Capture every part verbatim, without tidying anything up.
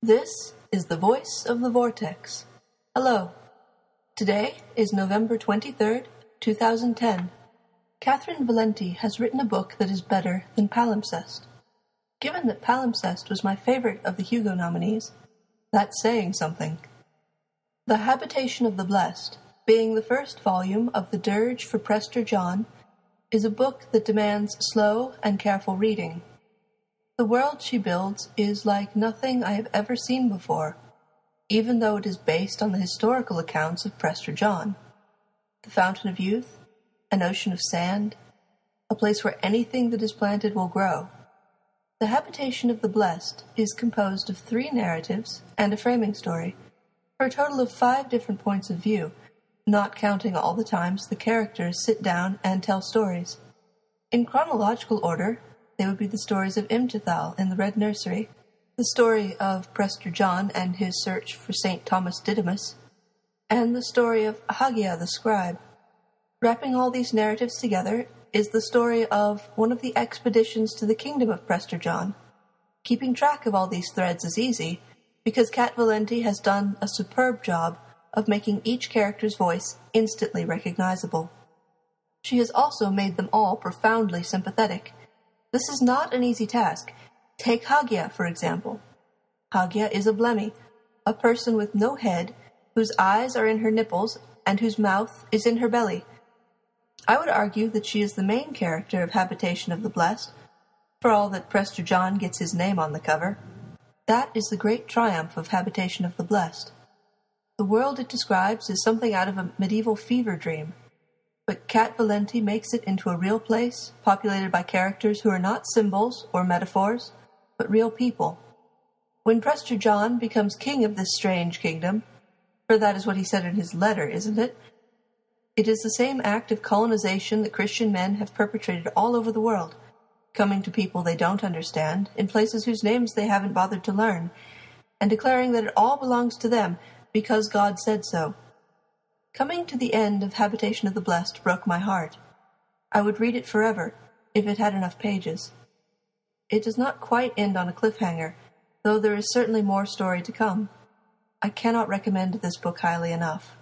This is the voice of the vortex. Hello. Today is November twenty-third, two thousand ten. Catherynne Valenti has written a book that is better than Palimpsest. Given that Palimpsest was my favorite of the Hugo nominees, that's saying something. The Habitation of the Blessed, being the first volume of the Dirge for Prester John, is a book that demands slow and careful reading. The world she builds is like nothing I have ever seen before, even though it is based on the historical accounts of Prester John. The Fountain of Youth, an ocean of sand, a place where anything that is planted will grow. The Habitation of the Blessed is composed of three narratives and a framing story, for a total of five different points of view, not counting all the times the characters sit down and tell stories. In chronological order, they would be the stories of Imtithal in the Red Nursery, the story of Prester John and his search for Saint Thomas Didymus, and the story of Haggai the scribe. Wrapping all these narratives together is the story of one of the expeditions to the kingdom of Prester John. Keeping track of all these threads is easy, because Cat Valenti has done a superb job of making each character's voice instantly recognizable. She has also made them all profoundly sympathetic. This is not an easy task. Take Haggai, for example. Haggai is a blemmy, a person with no head, whose eyes are in her nipples, and whose mouth is in her belly. I would argue that she is the main character of Habitation of the Blessed, for all that Prester John gets his name on the cover. That is the great triumph of Habitation of the Blessed. The world it describes is something out of a medieval fever dream, but Cat Valenti makes it into a real place, populated by characters who are not symbols or metaphors, but real people. When Prester John becomes king of this strange kingdom, for that is what he said in his letter, isn't it? It is the same act of colonization that Christian men have perpetrated all over the world, coming to people they don't understand, in places whose names they haven't bothered to learn, and declaring that it all belongs to them because God said so. Coming to the end of Habitation of the Blessed broke my heart. I would read it forever, if it had enough pages. It does not quite end on a cliffhanger, though there is certainly more story to come. I cannot recommend this book highly enough.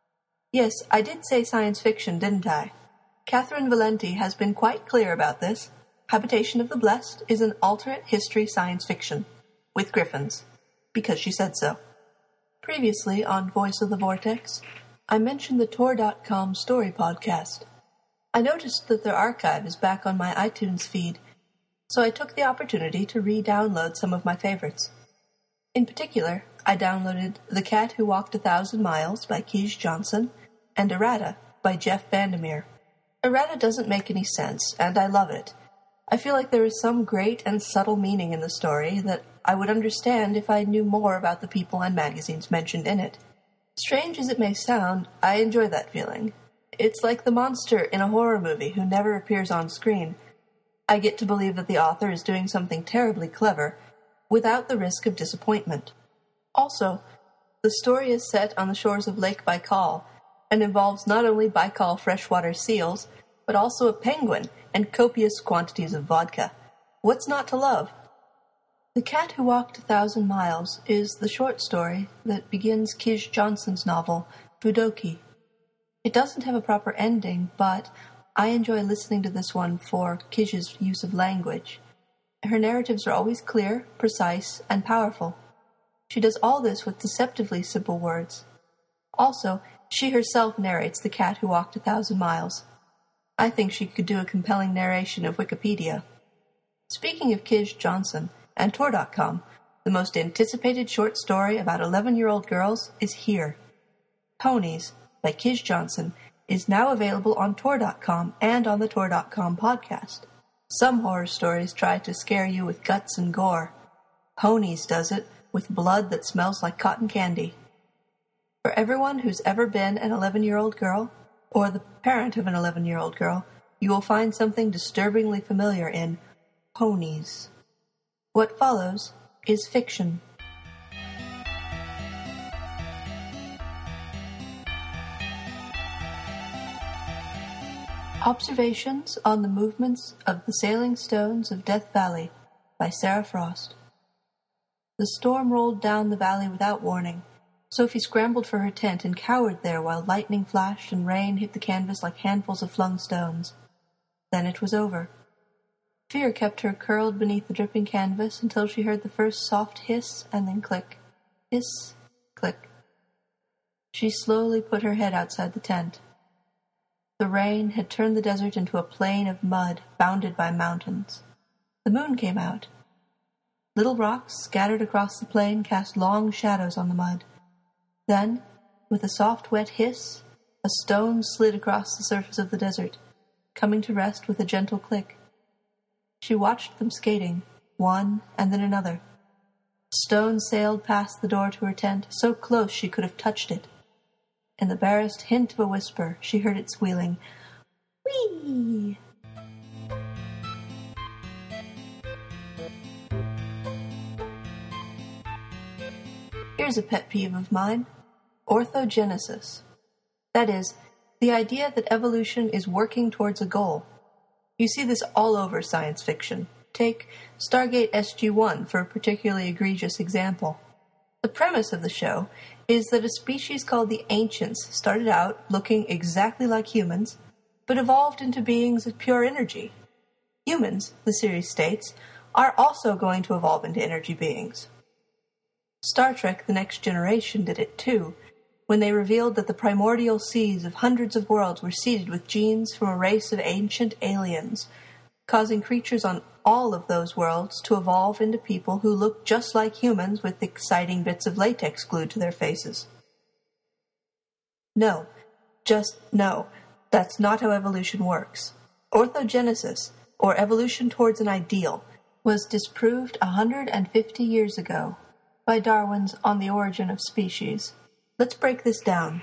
Yes, I did say science fiction, didn't I? Catherynne Valenti has been quite clear about this. Habitation of the Blessed is an alternate history science fiction, with griffins, because she said so. Previously on Voice of the Vortex, I mentioned the Tor dot com story podcast. I noticed that their archive is back on my iTunes feed, so I took the opportunity to re-download some of my favorites. In particular, I downloaded The Cat Who Walked a Thousand Miles by Kij Johnson and Errata by Jeff Vandermeer. Errata doesn't make any sense, and I love it. I feel like there is some great and subtle meaning in the story that I would understand if I knew more about the people and magazines mentioned in it. Strange as it may sound, I enjoy that feeling. It's like the monster in a horror movie who never appears on screen. I get to believe that the author is doing something terribly clever, without the risk of disappointment. Also, the story is set on the shores of Lake Baikal, and involves not only Baikal freshwater seals, but also a penguin and copious quantities of vodka. What's not to love? The Cat Who Walked a Thousand Miles is the short story that begins Kij Johnson's novel, Fudoki. It doesn't have a proper ending, but I enjoy listening to this one for Kij's use of language. Her narratives are always clear, precise, and powerful. She does all this with deceptively simple words. Also, she herself narrates The Cat Who Walked a Thousand Miles. I think she could do a compelling narration of Wikipedia. Speaking of Kij Johnson and Tor dot com, the most anticipated short story about eleven-year-old girls is here. Ponies, by Kij Johnson, is now available on Tor dot com and on the Tor dot com podcast. Some horror stories try to scare you with guts and gore. Ponies does it with blood that smells like cotton candy. For everyone who's ever been an eleven-year-old girl, or the parent of an eleven-year-old girl, you will find something disturbingly familiar in Ponies. What follows is fiction. Observations on the Movements of the Sailing Stones of Death Valley by Sarah Frost. The storm rolled down the valley without warning. Sophie scrambled for her tent and cowered there while lightning flashed and rain hit the canvas like handfuls of flung stones. Then it was over. Fear kept her curled beneath the dripping canvas until she heard the first soft hiss and then click. Hiss, click. She slowly put her head outside the tent. The rain had turned the desert into a plain of mud bounded by mountains. The moon came out. Little rocks scattered across the plain cast long shadows on the mud. Then, with a soft wet hiss, a stone slid across the surface of the desert, coming to rest with a gentle click. She watched them skating, one and then another. Stone sailed past the door to her tent, so close she could have touched it. In the barest hint of a whisper, she heard it squealing, "Whee!" Here's a pet peeve of mine. Orthogenesis. That is, the idea that evolution is working towards a goal. You see this all over science fiction. Take Stargate S G one for a particularly egregious example. The premise of the show is that a species called the Ancients started out looking exactly like humans, but evolved into beings of pure energy. Humans, the series states, are also going to evolve into energy beings. Star Trek The Next Generation did it too, when they revealed that the primordial seas of hundreds of worlds were seeded with genes from a race of ancient aliens, causing creatures on all of those worlds to evolve into people who look just like humans with exciting bits of latex glued to their faces. No, just no, that's not how evolution works. Orthogenesis, or evolution towards an ideal, was disproved one hundred fifty years ago by Darwin's On the Origin of Species. Let's break this down.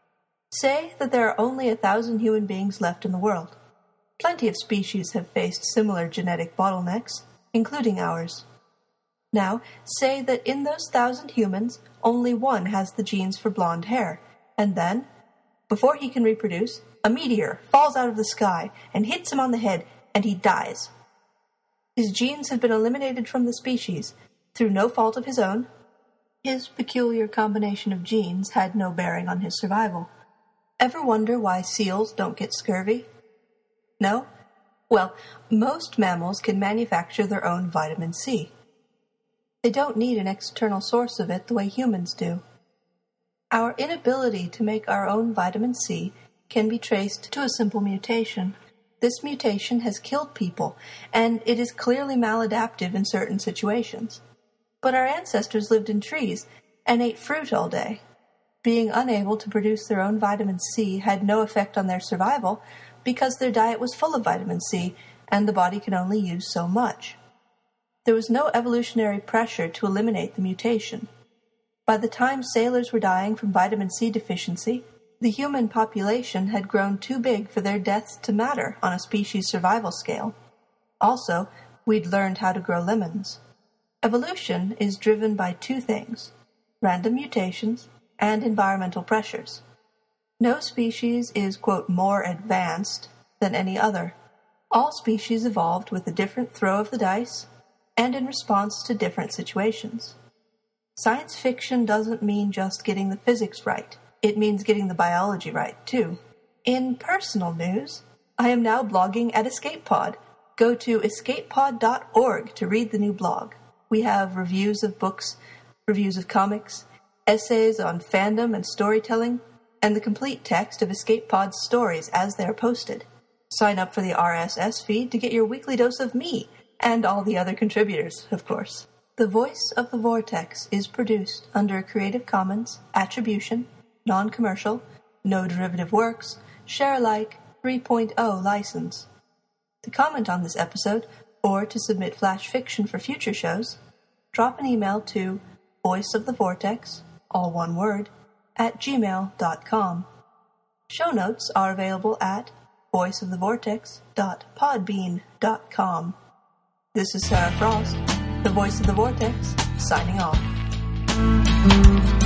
Say that there are only a thousand human beings left in the world. Plenty of species have faced similar genetic bottlenecks, including ours. Now, say that in those thousand humans, only one has the genes for blonde hair, and then, before he can reproduce, a meteor falls out of the sky and hits him on the head, and he dies. His genes have been eliminated from the species, through no fault of his own. His peculiar combination of genes had no bearing on his survival. Ever wonder why seals don't get scurvy? No? Well, most mammals can manufacture their own vitamin C. They don't need an external source of it the way humans do. Our inability to make our own vitamin C can be traced to a simple mutation. This mutation has killed people, and it is clearly maladaptive in certain situations. But our ancestors lived in trees and ate fruit all day. Being unable to produce their own vitamin C had no effect on their survival because their diet was full of vitamin C and the body can only use so much. There was no evolutionary pressure to eliminate the mutation. By the time sailors were dying from vitamin C deficiency, the human population had grown too big for their deaths to matter on a species survival scale. Also, we'd learned how to grow lemons. Evolution is driven by two things: random mutations and environmental pressures. No species is, quote, more advanced than any other. All species evolved with a different throw of the dice and in response to different situations. Science fiction doesn't mean just getting the physics right. It means getting the biology right, too. In personal news, I am now blogging at EscapePod. Go to escape pod dot org to read the new blog. We have reviews of books, reviews of comics, essays on fandom and storytelling, and the complete text of EscapePod's stories as they are posted. Sign up for the R S S feed to get your weekly dose of me, and all the other contributors, of course. The Voice of the Vortex is produced under a Creative Commons Attribution, Non-Commercial, No Derivative Works, Share-alike three point oh license. To comment on this episode, or to submit flash fiction for future shows, drop an email to voiceofthevortex, all one word, at gmail dot com. Show notes are available at voice of the vortex dot podbean dot com. This is Sarah Frost, the Voice of the Vortex, signing off.